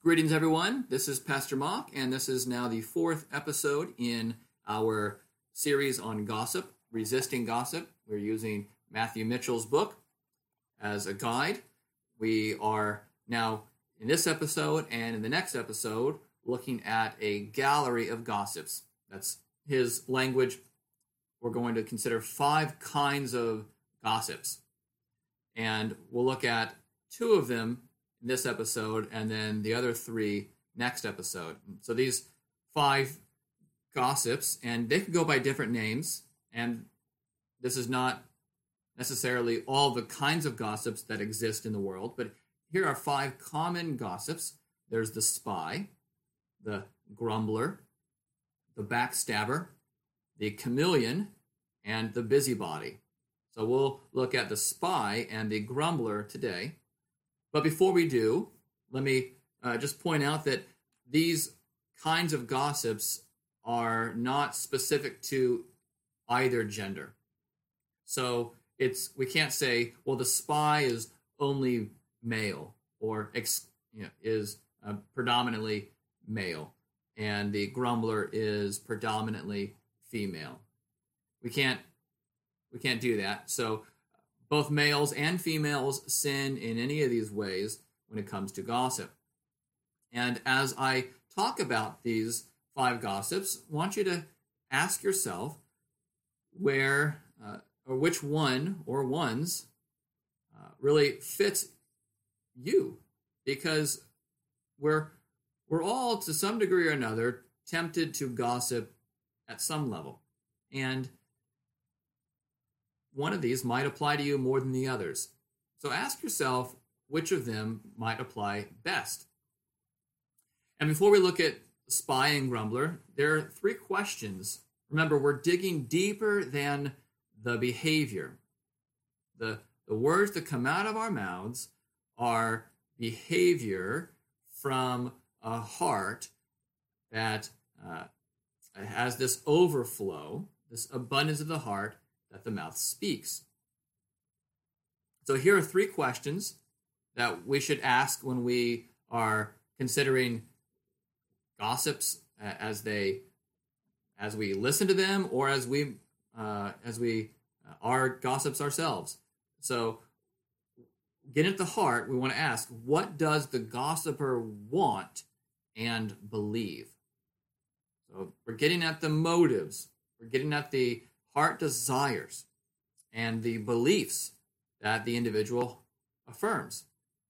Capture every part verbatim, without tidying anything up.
Greetings, everyone. This is Pastor Mock, and this is now the fourth episode in our series on gossip, resisting gossip. We're using Matthew Mitchell's book as a guide. We are now, in this episode and in the next episode, looking at a gallery of gossips. That's his language. We're going to consider five kinds of gossips. And we'll look at two of them in this episode, and then the other three next episode. So these five gossips, and they can go by different names, and this is not necessarily all the kinds of gossips that exist in the world, but here are five common gossips. There's the spy, the grumbler, the backstabber, the chameleon, and the busybody. So we'll look at the spy and the grumbler today. But before we do, let me uh, just point out that these kinds of gossips are not specific to either gender. So it's we can't say, well, the spy is only male or ex, you know, is uh, predominantly male, and the grumbler is predominantly female. We can't we can't do that. So both males and females sin in any of these ways when it comes to gossip. And as I talk about these five gossips, I want you to ask yourself where uh, or which one or ones uh, really fits you, because we're we're all to some degree or another tempted to gossip at some level, and one of these might apply to you more than the others. So ask yourself which of them might apply best. And before we look at spy and grumbler, there are three questions. Remember, we're digging deeper than the behavior. The, the words that come out of our mouths are behavior from a heart that uh, has this overflow, this abundance of the heart that the mouth speaks. So here are three questions that we should ask when we are considering gossips uh, as they, as we listen to them, or as we, uh, as we uh, are gossips ourselves. So, getting at the heart, we want to ask, what does the gossiper want and believe? So we're getting at the motives. We're getting at the heart desires and the beliefs that the individual affirms.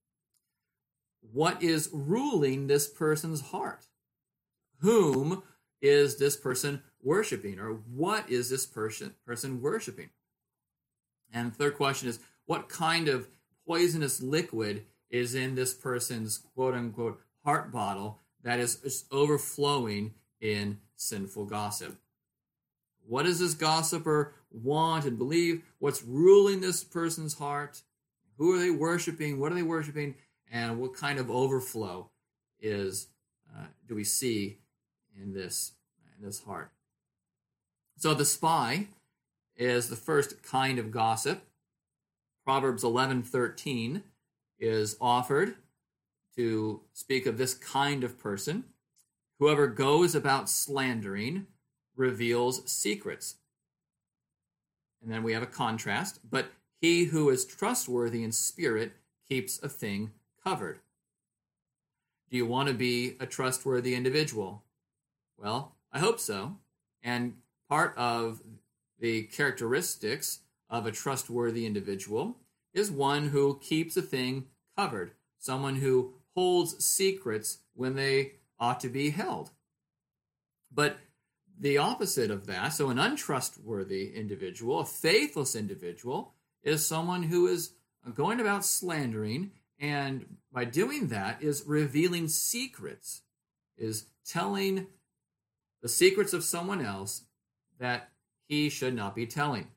What is ruling this person's heart? Whom is this person worshiping, or what is this person person worshiping? And the third question is, what kind of poisonous liquid is in this person's quote-unquote heart bottle that is just overflowing in sinful gossip? What does this gossiper want and believe? What's ruling this person's heart? Who are they worshiping? What are they worshiping? And what kind of overflow is uh, do we see in this in this heart? So the spy is the first kind of gossip. Proverbs eleven thirteen is offered to speak of this kind of person. Whoever goes about slandering reveals secrets. And then we have a contrast. But he who is trustworthy in spirit keeps a thing covered. Do you want to be a trustworthy individual? Well, I hope so. And part of the characteristics of a trustworthy individual is one who keeps a thing covered, someone who holds secrets when they ought to be held. But the opposite of that, so an untrustworthy individual, a faithless individual, is someone who is going about slandering, and by doing that is revealing secrets, is telling the secrets of someone else that he should not be telling.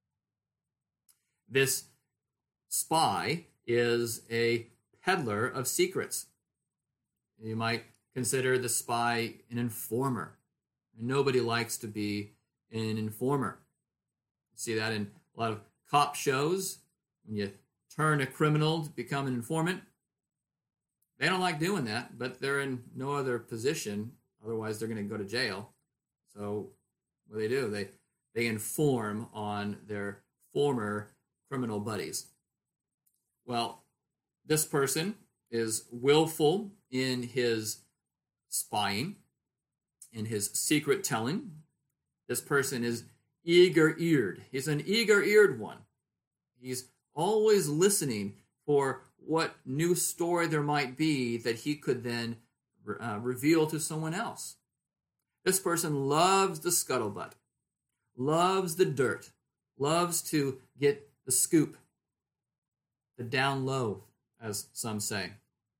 This spy is a peddler of secrets. You might consider the spy an informer. And nobody likes to be an informer. You see that in a lot of cop shows. When you turn a criminal to become an informant, They don't like doing that, but they're in no other position. Otherwise, they're going to go to jail. So what do they do? They, they inform on their former criminal buddies. Well, this person is willful in his spying, in his secret telling. This person is eager-eared. He's an eager-eared one. He's always listening for what new story there might be that he could then uh, reveal to someone else. This person loves the scuttlebutt, loves the dirt, loves to get the scoop, the down low, as some say.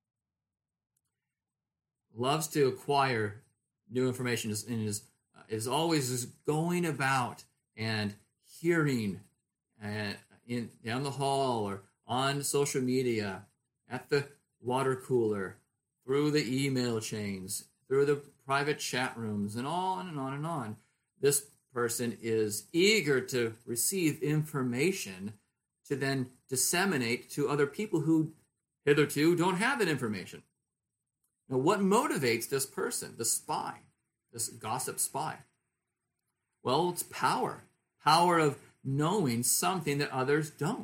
Loves to acquire new information and is, uh, is always just going about and hearing uh, in down the hall or on social media, at the water cooler, through the email chains, through the private chat rooms, and on and on and on. This person is eager to receive information to then disseminate to other people who hitherto don't have that information. Now, what motivates this person, the spy, this gossip spy? Well, it's power. Power of knowing something that others don't.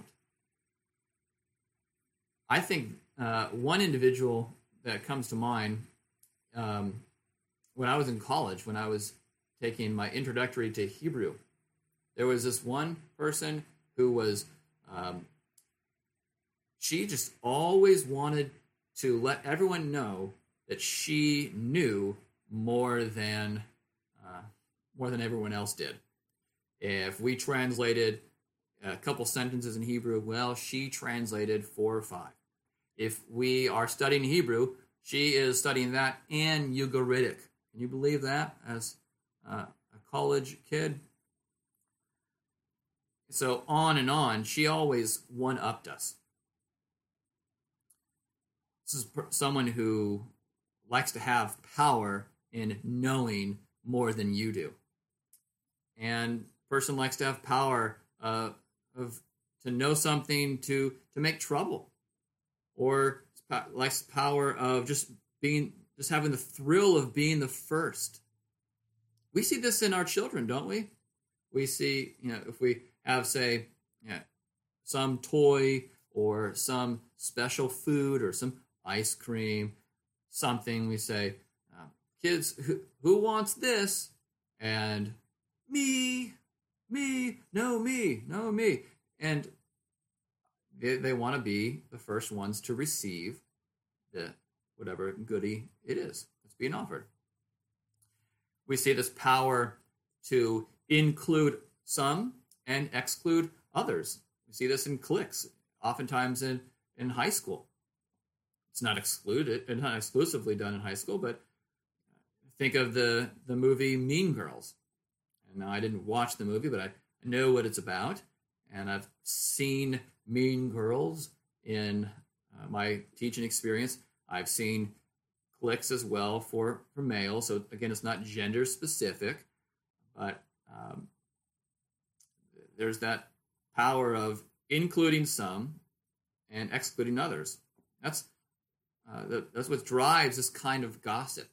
I think uh, one individual that comes to mind, um, when I was in college, when I was taking my introductory to Hebrew, there was this one person who was, um, she just always wanted to let everyone know that she knew more than uh, more than everyone else did. If we translated a couple sentences in Hebrew, well, she translated four or five. If we are studying Hebrew, she is studying that and Ugaritic. Can you believe that as uh, a college kid? So on and on, she always one-upped us. This is someone who likes to have power in knowing more than you do. And person likes to have power uh, of to know something to, to make trouble. Or likes power of just being just having the thrill of being the first. We see this in our children, don't we? We see, you know, if we have, say, you know, some toy or some special food or some ice cream, something, we say, uh, kids, who, who wants this? And me, me, no, me, no, me. And they, they want to be the first ones to receive the whatever goodie it is that's being offered. We see this power to include some and exclude others. We see this in cliques, oftentimes in, in high school. It's not excluded, it's not exclusively done in high school, but think of the, the movie Mean Girls. And now I didn't watch the movie, but I know what it's about. And I've seen Mean Girls in uh, my teaching experience. I've seen cliques as well for, for males. So again, it's not gender specific, but um, there's that power of including some and excluding others. That's uh, that, that's what drives this kind of gossip.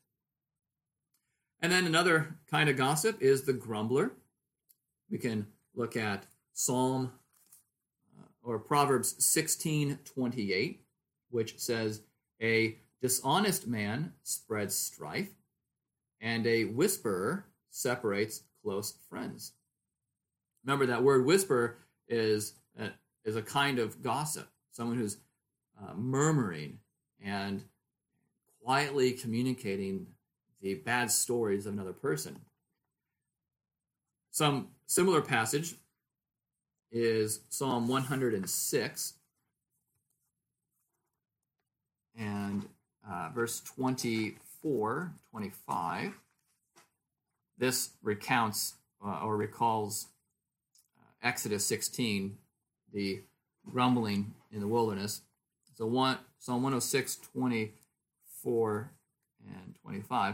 And then another kind of gossip is the grumbler. We can look at Psalm uh, or Proverbs sixteen twenty-eight, which says, "A dishonest man spreads strife, and a whisperer separates close friends." Remember, that word whisper is a, is a kind of gossip, someone who's uh, murmuring and quietly communicating the bad stories of another person. Some similar passage is Psalm one hundred six, and uh, verse twenty-four, twenty-five. This recounts uh, or recalls uh, Exodus sixteen, the grumbling in the wilderness. So one, Psalm one oh six, twenty-four and twenty-five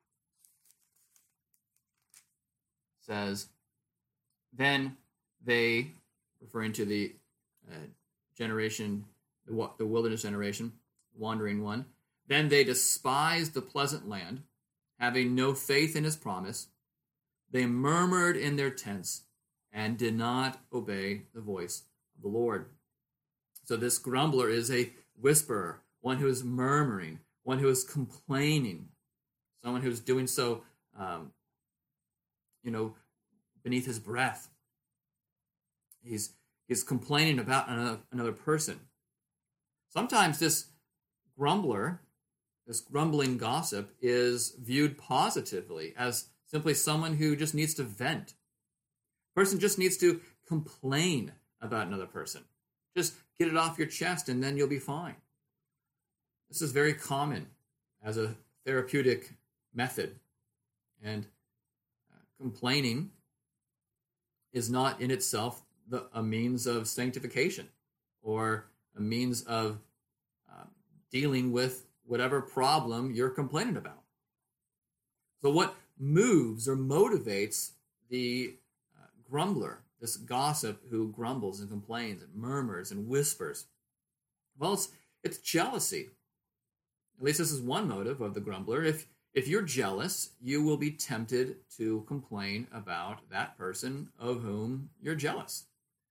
says, "Then they," referring to the uh, generation, the, the wilderness generation, wandering one, Then they despised the pleasant land, having no faith in his promise. They murmured in their tents and did not obey the voice of the Lord. So this grumbler is a whisperer, one who is murmuring, one who is complaining, someone who is doing so, um, you know, beneath his breath. He's he's complaining about another, another person. Sometimes this grumbler, this grumbling gossip, is viewed positively as simply someone who just needs to vent. Person just needs to complain about another person. Just get it off your chest and then you'll be fine. This is very common as a therapeutic method. And uh, complaining is not in itself the, a means of sanctification or a means of uh, dealing with whatever problem you're complaining about. So what moves or motivates the uh, grumbler, this gossip who grumbles and complains and murmurs and whispers? Well, it's, it's jealousy. At least this is one motive of the grumbler. If if you're jealous, you will be tempted to complain about that person of whom you're jealous.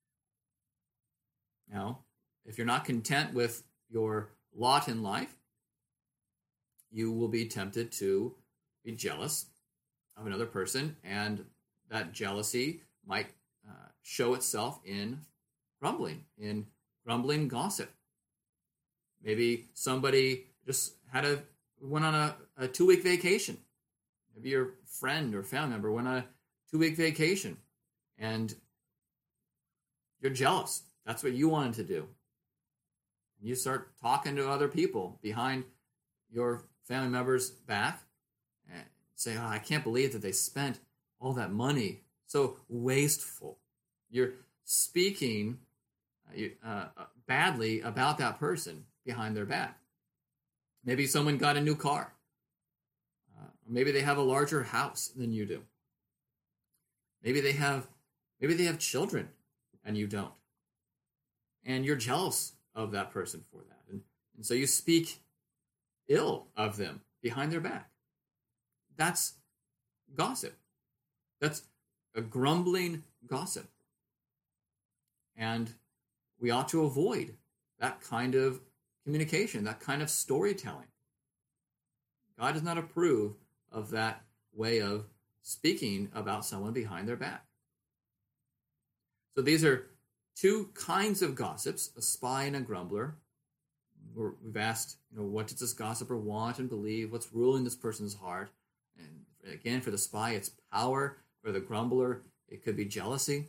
Now, if you're not content with your lot in life, you will be tempted to be jealous of another person, and that jealousy might uh, show itself in grumbling, in grumbling gossip. Maybe somebody just had a went on a, a two-week vacation. Maybe your friend or family member went on a two-week vacation, and you're jealous. That's what you wanted to do. You start talking to other people behind your family member's back and say, oh, I can't believe that they spent all that money. So wasteful. You're speaking uh, badly about that person behind their back. Maybe someone got a new car. Uh, maybe they have a larger house than you do. Maybe they have, maybe they have children and you don't. And you're jealous of that person for that. And, and so you speak ill of them behind their back. That's gossip. That's a grumbling gossip. And we ought to avoid that kind of communication, that kind of storytelling. God does not approve of that way of speaking about someone behind their back. So these are two kinds of gossips, a spy and a grumbler. We're, we've asked, you know, what does this gossiper want and believe? What's ruling this person's heart? And again, for the spy, it's power. For the grumbler, it could be jealousy.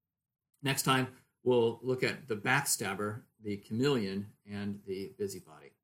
Next time, we'll look at the backstabber, the chameleon, and the busybody.